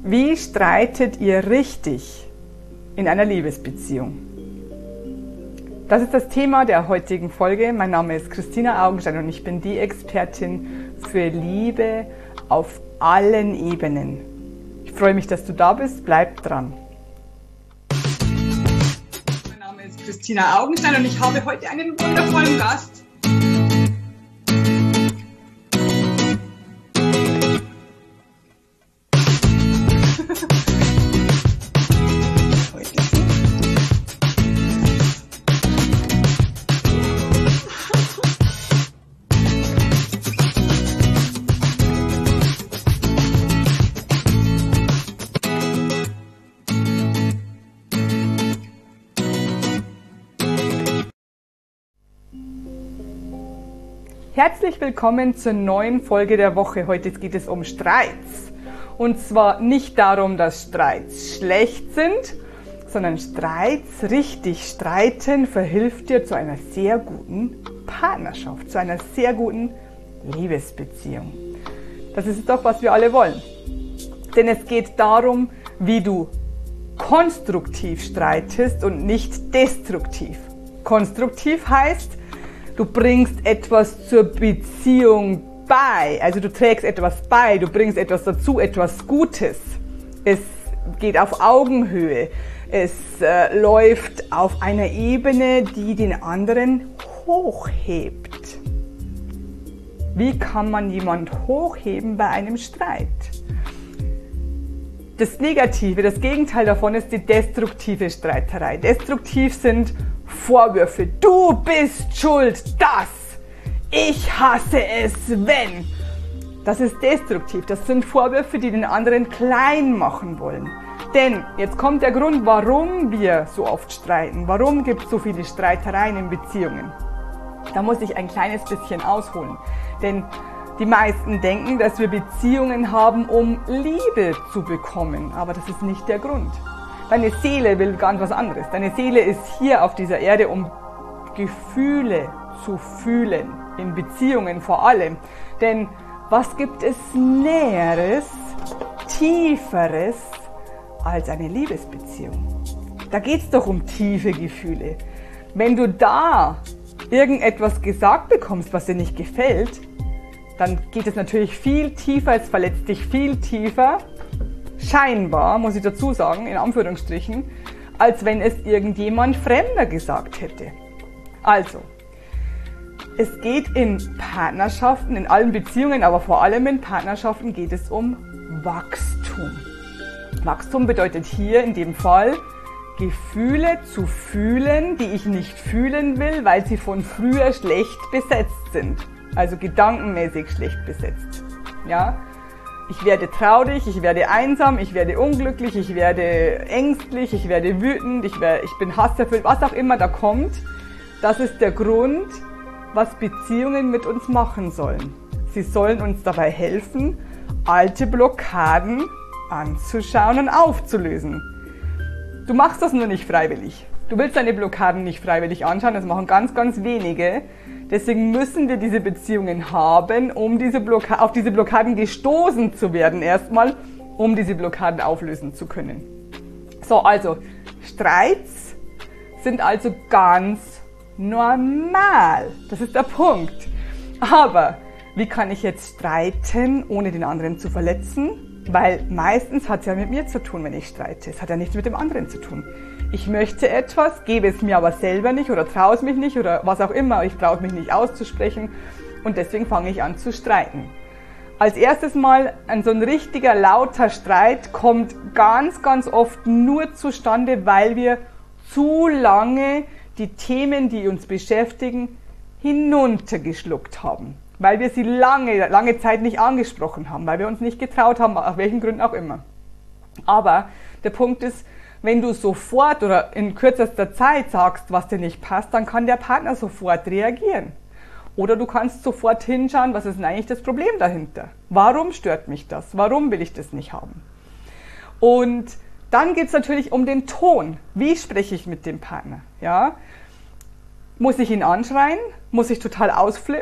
Wie streitet ihr richtig in einer Liebesbeziehung? Das ist das Thema der heutigen Folge. Mein Name ist Christina Augenstein und ich bin die Expertin für Liebe auf allen Ebenen. Ich freue mich, dass du da bist. Bleib dran. Mein Name ist Christina Augenstein und ich habe heute einen wundervollen Gast. Herzlich willkommen zur neuen Folge der Woche. Heute geht es um Streits. Und zwar nicht darum, dass Streits schlecht sind, sondern Streits, richtig streiten, verhilft dir zu einer sehr guten Partnerschaft, zu einer sehr guten Liebesbeziehung. Das ist doch, was wir alle wollen. Denn es geht darum, wie du konstruktiv streitest und nicht destruktiv. Konstruktiv heißt, du bringst etwas zur Beziehung bei, also du trägst etwas bei, du bringst etwas dazu, etwas Gutes. Es geht auf Augenhöhe, es läuft auf einer Ebene, die den anderen hochhebt. Wie kann man jemanden hochheben bei einem Streit? Das Negative, das Gegenteil davon ist die destruktive Streiterei. Destruktiv sind Vorwürfe. Du bist schuld, das. Ich hasse es, wenn. Das ist destruktiv. Das sind Vorwürfe, die den anderen klein machen wollen. Denn jetzt kommt der Grund, warum wir so oft streiten. Warum gibt es so viele Streitereien in Beziehungen? Da muss ich ein kleines bisschen ausholen. Denn die meisten denken, dass wir Beziehungen haben, um Liebe zu bekommen. Aber das ist nicht der Grund. Deine Seele will ganz was anderes. Deine Seele ist hier auf dieser Erde, um Gefühle zu fühlen. In Beziehungen vor allem. Denn was gibt es Näheres, Tieferes als eine Liebesbeziehung? Da geht es doch um tiefe Gefühle. Wenn du da irgendetwas gesagt bekommst, was dir nicht gefällt, dann geht es natürlich viel tiefer, es verletzt dich viel tiefer, scheinbar, muss ich dazu sagen, in Anführungsstrichen, als wenn es irgendjemand Fremder gesagt hätte. Also, es geht in Partnerschaften, in allen Beziehungen, aber vor allem in Partnerschaften geht es um Wachstum. Wachstum bedeutet hier in dem Fall, Gefühle zu fühlen, die ich nicht fühlen will, weil sie von früher schlecht besetzt sind. Also gedankenmäßig schlecht besetzt. Ja? Ich werde traurig, ich werde einsam, ich werde unglücklich, ich werde ängstlich, ich werde wütend, ich bin hasserfüllt, was auch immer da kommt. Das ist der Grund, was Beziehungen mit uns machen sollen. Sie sollen uns dabei helfen, alte Blockaden anzuschauen und aufzulösen. Du machst das nur nicht freiwillig. Du willst deine Blockaden nicht freiwillig anschauen, das machen ganz, ganz wenige. Deswegen müssen wir diese Beziehungen haben, um auf diese Blockaden gestoßen zu werden erstmal, um diese Blockaden auflösen zu können. So, also Streits sind also ganz normal. Das ist der Punkt. Aber wie kann ich jetzt streiten, ohne den anderen zu verletzen? Weil meistens hat es ja mit mir zu tun, wenn ich streite. Es hat ja nichts mit dem anderen zu tun. Ich möchte etwas, gebe es mir aber selber nicht oder traue es mich nicht oder was auch immer. Ich traue mich nicht auszusprechen und deswegen fange ich an zu streiten. Als erstes mal, so ein richtiger lauter Streit kommt ganz, ganz oft nur zustande, weil wir zu lange die Themen, die uns beschäftigen, hinuntergeschluckt haben. Weil wir sie lange Zeit nicht angesprochen haben, weil wir uns nicht getraut haben, aus welchen Gründen auch immer. Aber der Punkt ist, wenn du sofort oder in kürzester Zeit sagst, was dir nicht passt, dann kann der Partner sofort reagieren. Oder du kannst sofort hinschauen, was ist denn eigentlich das Problem dahinter? Warum stört mich das? Warum will ich das nicht haben? Und dann geht es natürlich um den Ton. Wie spreche ich mit dem Partner? Ja? Muss ich ihn anschreien? Muss ich total ausflippen?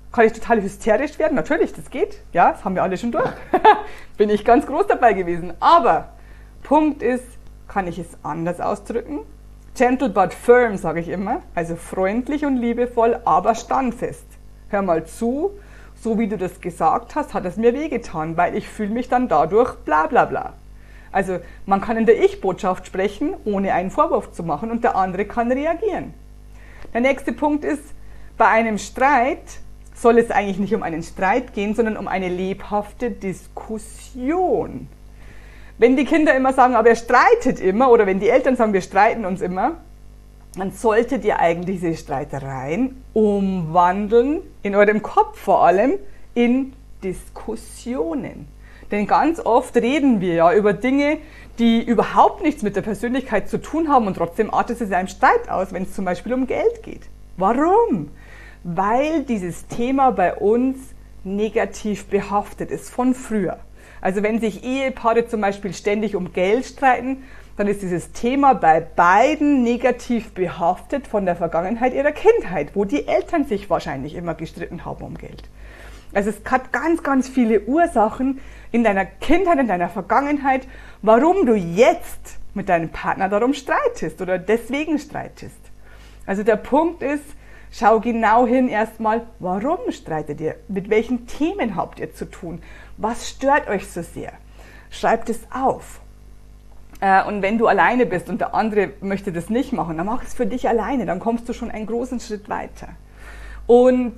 Kann ich total hysterisch werden? Natürlich, das geht. Ja, das haben wir alle schon durch. Bin ich ganz groß dabei gewesen. Aber Punkt ist, kann ich es anders ausdrücken? Gentle but firm, sage ich immer. Also freundlich und liebevoll, aber standfest. Hör mal zu, so wie du das gesagt hast, hat es mir wehgetan, weil ich fühle mich dann dadurch bla bla bla. Also man kann in der Ich-Botschaft sprechen, ohne einen Vorwurf zu machen und der andere kann reagieren. Der nächste Punkt ist, bei einem Streit soll es eigentlich nicht um einen Streit gehen, sondern um eine lebhafte Diskussion. Wenn die Kinder immer sagen, aber er streitet immer, oder wenn die Eltern sagen, wir streiten uns immer, dann solltet ihr eigentlich diese Streitereien umwandeln, in eurem Kopf vor allem, in Diskussionen. Denn ganz oft reden wir ja über Dinge, die überhaupt nichts mit der Persönlichkeit zu tun haben und trotzdem artet es in einem Streit aus, wenn es zum Beispiel um Geld geht. Warum? Weil dieses Thema bei uns negativ behaftet ist von früher. Also wenn sich Ehepaare zum Beispiel ständig um Geld streiten, dann ist dieses Thema bei beiden negativ behaftet von der Vergangenheit ihrer Kindheit, wo die Eltern sich wahrscheinlich immer gestritten haben um Geld. Also es hat ganz, ganz viele Ursachen in deiner Kindheit, in deiner Vergangenheit, warum du jetzt mit deinem Partner darum streitest oder deswegen streitest. Also der Punkt ist, schau genau hin erstmal, warum streitet ihr? Mit welchen Themen habt ihr zu tun? Was stört euch so sehr? Schreibt es auf. Und wenn du alleine bist und der andere möchte das nicht machen, dann mach es für dich alleine, dann kommst du schon einen großen Schritt weiter. Und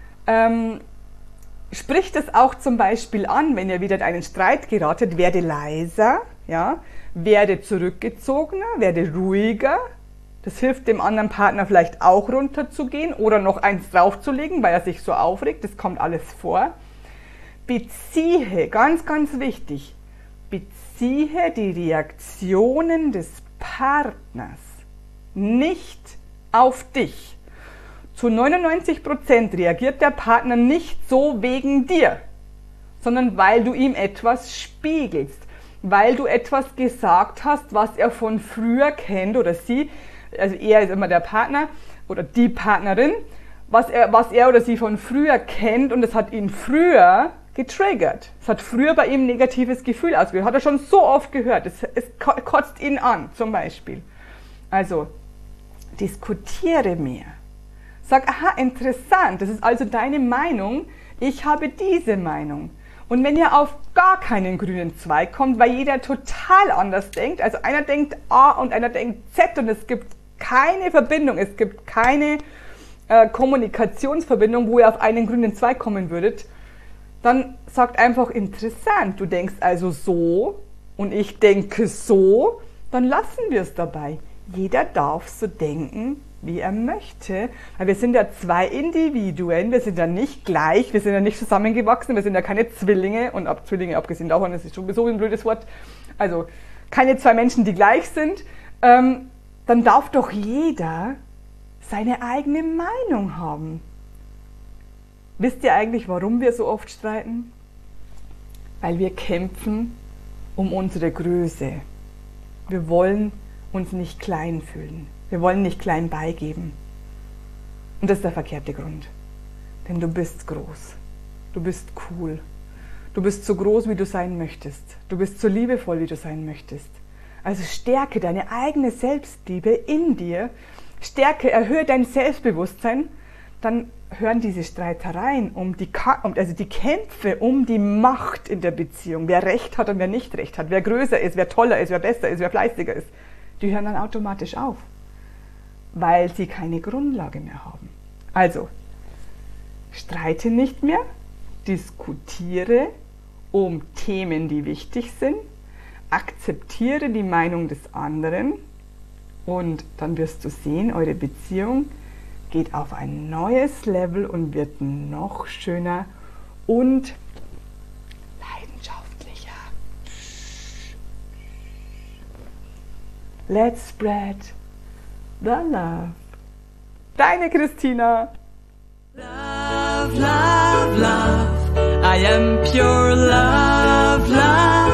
sprich das auch zum Beispiel an, wenn ihr wieder in einen Streit geratet, werde leiser, ja, werde zurückgezogener, werde ruhiger. Das hilft dem anderen Partner vielleicht auch runterzugehen oder noch eins draufzulegen, weil er sich so aufregt. Das kommt alles vor. Beziehe, ganz, ganz wichtig, beziehe die Reaktionen des Partners nicht auf dich. Zu 99% reagiert der Partner nicht so wegen dir, sondern weil du ihm etwas spiegelst, weil du etwas gesagt hast, was er von früher kennt oder sie, also er ist immer der Partner oder die Partnerin, was er oder sie von früher kennt und es hat ihn früher getriggert. Es hat früher bei ihm ein negatives Gefühl ausgelöst. Hat er schon so oft gehört. Es kotzt ihn an, zum Beispiel. Also, diskutiere mehr. Sag, aha, interessant, das ist also deine Meinung. Ich habe diese Meinung. Und wenn ihr auf gar keinen grünen Zweig kommt, weil jeder total anders denkt, also einer denkt A und einer denkt Z und es gibt keine Verbindung, es gibt keine Kommunikationsverbindung, wo ihr auf einen grünen Zweig kommen würdet, dann sagt einfach interessant, du denkst also so und ich denke so, dann lassen wir es dabei. Jeder darf so denken, wie er möchte. Weil wir sind ja zwei Individuen, wir sind ja nicht gleich, wir sind ja nicht zusammengewachsen, wir sind ja keine Zwillinge und Zwillinge abgesehen davon, das ist sowieso ein blödes Wort, also keine zwei Menschen, die gleich sind, dann darf doch jeder seine eigene Meinung haben. Wisst ihr eigentlich, warum wir so oft streiten? Weil wir kämpfen um unsere Größe. Wir wollen uns nicht klein fühlen. Wir wollen nicht klein beigeben. Und das ist der verkehrte Grund. Denn du bist groß. Du bist cool. Du bist so groß, wie du sein möchtest. Du bist so liebevoll, wie du sein möchtest. Also stärke deine eigene Selbstliebe in dir. Stärke, erhöhe dein Selbstbewusstsein. Dann hören diese Streitereien also die Kämpfe um die Macht in der Beziehung, wer Recht hat und wer nicht Recht hat, wer größer ist, wer toller ist, wer besser ist, wer fleißiger ist, die hören dann automatisch auf, weil sie keine Grundlage mehr haben. Also, streite nicht mehr, diskutiere um Themen, die wichtig sind, akzeptiere die Meinung des anderen und dann wirst du sehen, eure Beziehung geht auf ein neues Level und wird noch schöner und leidenschaftlicher. Let's spread the love. Deine Christina. Love, love, love. I am pure love, love.